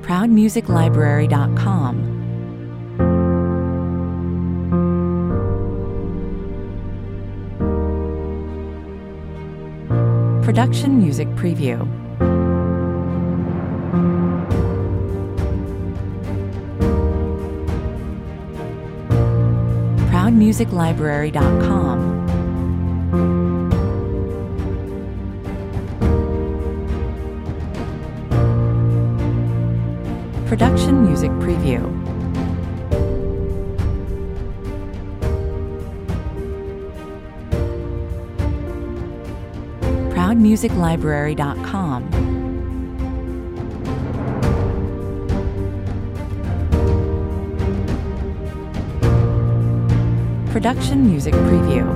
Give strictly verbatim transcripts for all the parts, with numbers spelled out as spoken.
proud music library dot com. Production Music Preview. proud music library dot com. Production Music Preview. proud music library dot com. Production Music Preview.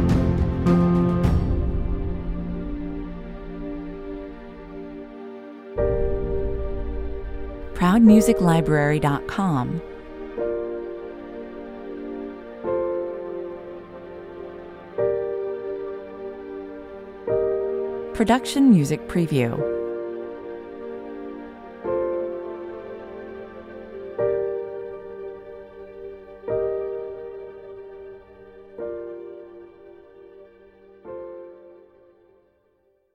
proud music library dot com. Production Music Preview.